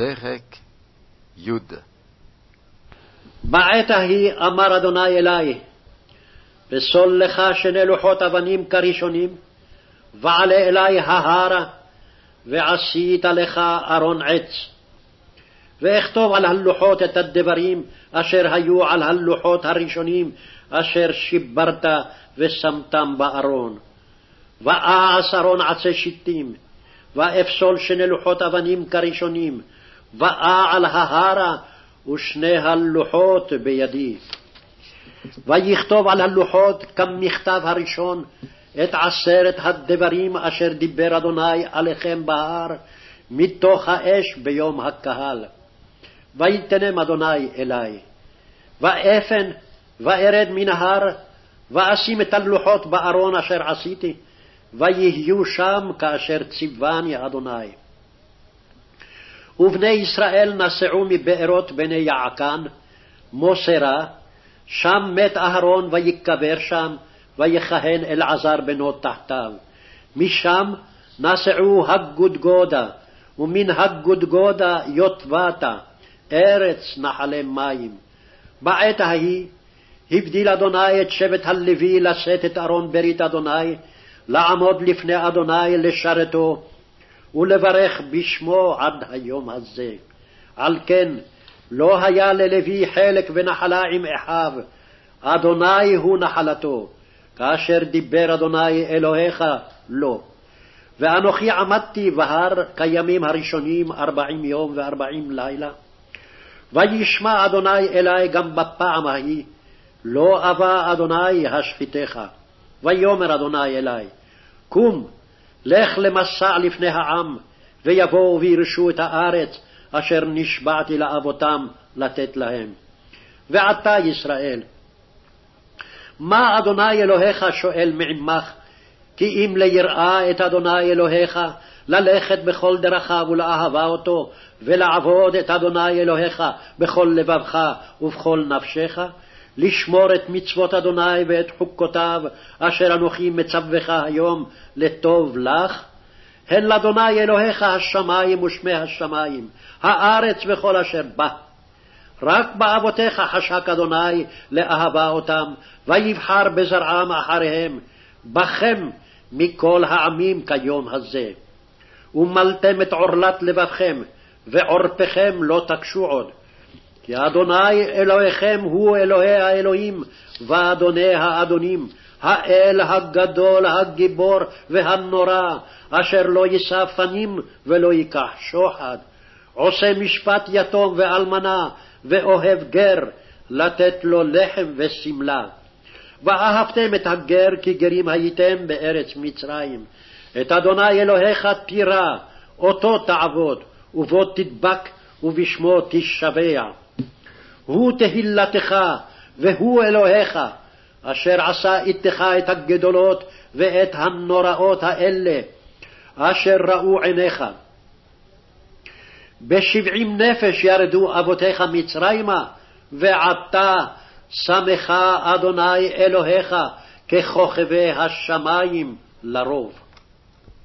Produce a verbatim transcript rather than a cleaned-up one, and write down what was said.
פרק י'. בעת ההיא אמר אדוני אלי, פסול לך שני לוחות אבנים כראשונים, ועלה אלי ההרה, ועשית לך ארון עץ. ואכתוב על הלוחות את הדברים אשר היו על הלוחות הראשונים, אשר שיברת ושמתם בארון. ואעש ארון עצי שיטים, ואפסול שני לוחות אבנים כראשונים, ואעל ההרה ושני הלוחות בידי. ויכתוב על הלוחות כמכתב הראשון את עשרת הדברים אשר דיבר אדוני עליכם בהר מתוך האש ביום הקהל. ויתנם אדוני אלי, ואפן וארד מן ההר, ואשים את הלוחות בארון אשר עשיתי, ויהיו שם כאשר ציווני אדוני. ובני ישראל נסעו מבארות בני יעקן, מוסרה, שם מת אהרון ויקבר שם, ויכהן אלעזר בנו תחתיו. משם נסעו הגודגודה, ומן הגודגודה יוטבתה, ארץ נחלי מים. בעת ההיא הבדיל אדוני את שבט הלוי לשאת את ארון ברית אדוני, לעמוד לפני אדוני לשרתו, ולברך בשמו עד היום הזה. על כן לא היה ללוי חלק ונחלה עם אחיו, אדוני הוא נחלתו, כאשר דיבר אדוני אלוהיך לו. ואנוכי עמדתי בהר כימים הראשונים ארבעים יום וארבעים לילה. וישמע אדוני אלי גם בפעם ההיא, לא אבא אדוני השחיתך. ויאמר אדוני אלי, קום, לך למסע לפני העם, ויבואו וירשו את הארץ אשר נשבעתי לאבותם לתת להם. ועתה ישראל, מה אדוני אלוהיך שואל מעמך? כי אם ליראה את אדוני אלוהיך, ללכת בכל דרכיו ולאהבה אותו, ולעבוד את אדוני אלוהיך בכל לבבך ובכל נפשך, לשמור את מצוות אדוני ואת חוקותיו, אשר אנוכי מצווך היום לטוב לך, הן לאדוני אלוהיך השמיים ושמי השמיים, הארץ וכל אשר בה. רק באבותיך חשק אדוני לאהבה אותם, ויבחר בזרעם אחריהם, בכם מכל העמים כיום הזה. ומלתם את עורלת לבבכם, ועורפכם לא תקשו עוד. כי אדוני אלוהיכם הוא אלוהי האלוהים, ואדוני האדונים, האל הגדול, הגיבור והנורא, אשר לא יישא פנים ולא ייקח שוחד, עושה משפט יתום ואלמנה, ואוהב גר, לתת לו לחם וסמלה. ואהבתם את הגר כי גרים הייתם בארץ מצרים. את אדוני אלוהיך תירא, אותו תעבוד, ובו תדבק, ובשמו תשבע. הוא תהילתך, והוא אלוהיך, אשר עשה איתך את הגדולות ואת הנוראות האלה, אשר ראו עיניך. בשבעים נפש ירדו אבותיך מצרימה, ועתה שמך אדוני אלוהיך ככוכבי השמיים לרוב.